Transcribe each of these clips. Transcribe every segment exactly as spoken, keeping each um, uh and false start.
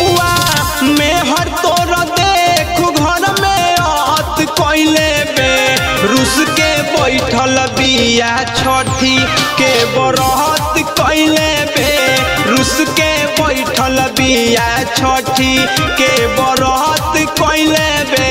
फुआ में हर तोर देख घर में अत कैले बे रुस के बैठल बिया छठी के बरहत कैले बे रुस के बैठल बिया छठी के बरहत कैले बे।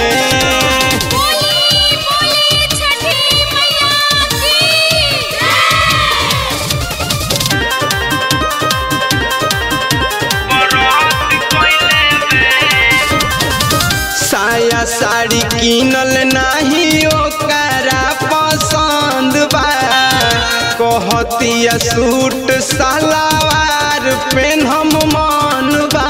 साया साड़ी किनल नाही ओकरा पसंद बा कहतिया सूट सलवार पेन्हम मन बा।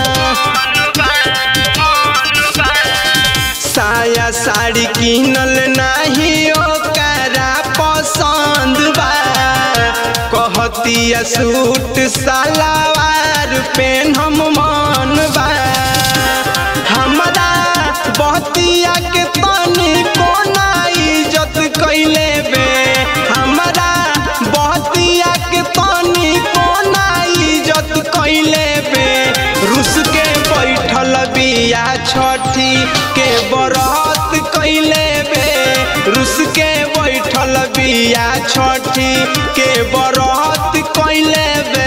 साया साड़ी किनल नाही ओकरा पसंद बा कहतिया सूट सलवार पेन्हम मन बा। हमरा बहतिया के तनी कोना इज्जत कैले बे हमरा बहतिया के तनी कोना इज्जत कैले बे रुस के बैठल बिया छठी के बरहत कैले बे रुस के बैठल बिया छठी के बरहत कैले बे।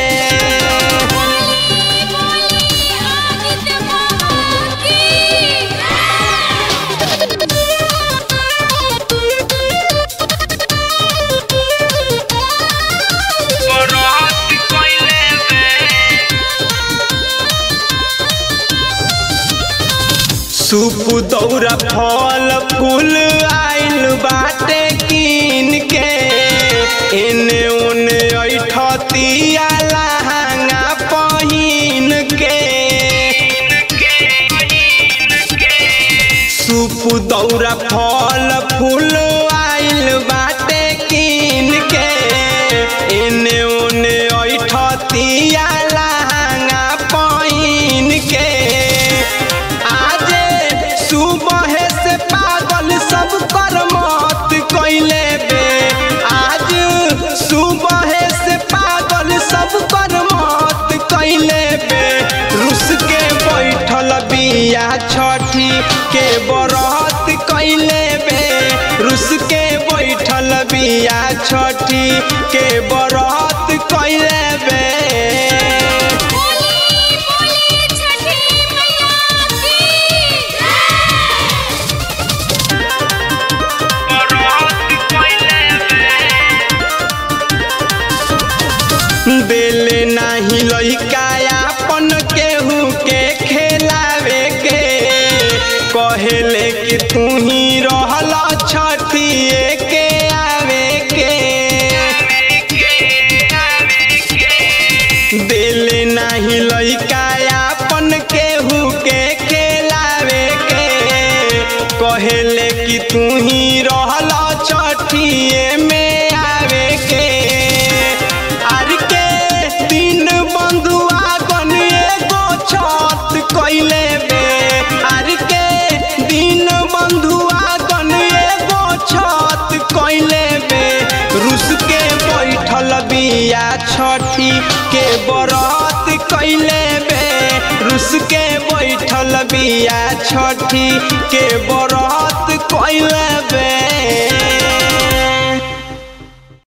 सूप दौरा फल फूल आइल बाटे कीन के एने ओने ऐठतिया लहंगा पहिन के। सूप दौरा फल फूल आइल बाटे कीन के एने ओने ऐठतिया लहंगा पहिन के। सुबह से पागल सब कर मत कैले बे आज सुबह से पागल सब कर मत कैले बे रुस के बैठल बिया छठी के बरहत कैले बे रुस के बैठल बिया छठी के बरहत कैले बे। देले नाही लइका अपन केहू के खेलावे के कहेले कि तू ही रहल छठिए के आवे के। देले नाही लइका अपन केहू के खेलावे के कहेले कि तू ही रहल छठिए में आवे के। कैले बे आर के दिन बंधुआ गन एगो छत कैले बे रुस के बैठल बिया छठी के बरहत कैले बे रुस के बैठल बिया छठी के बरहत कैले बे।